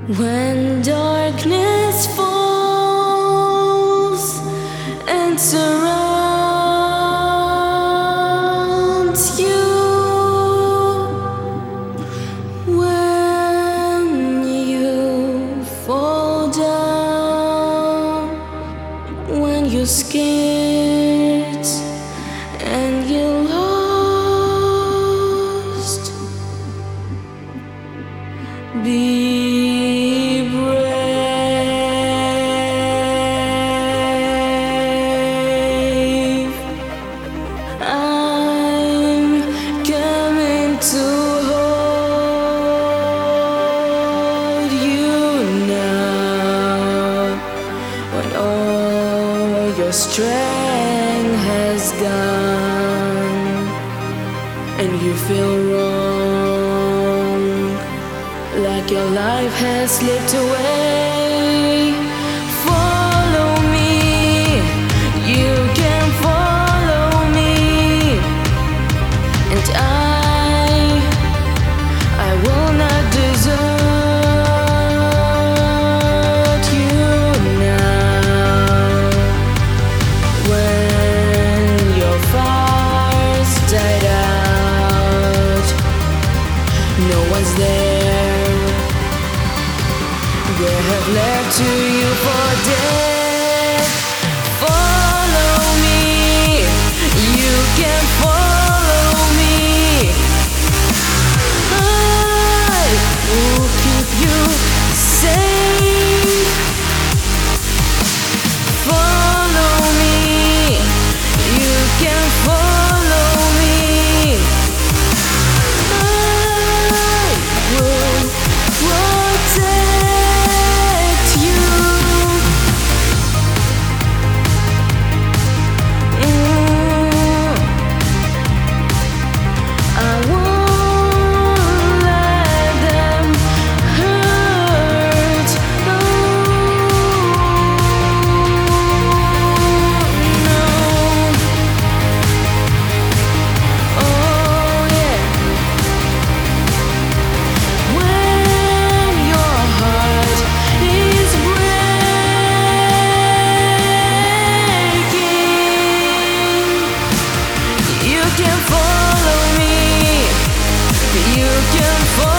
When darkness falls and surrounds you, when you fall down, when you're scared and you're lost, be brave. I'm coming to hold you now. When all your strength has gone and you feel wrong, like your life has slipped away, follow me. You can follow me, and I will not desert you now. When your fire's died out, no one's there. They have left to you for dead. Follow me, you can follow me. I will keep you safe. Follow me, you can follow me. I will protect you. I won't let them hurt. No. Oh yeah. When your heart is breaking, you can follow me. You can follow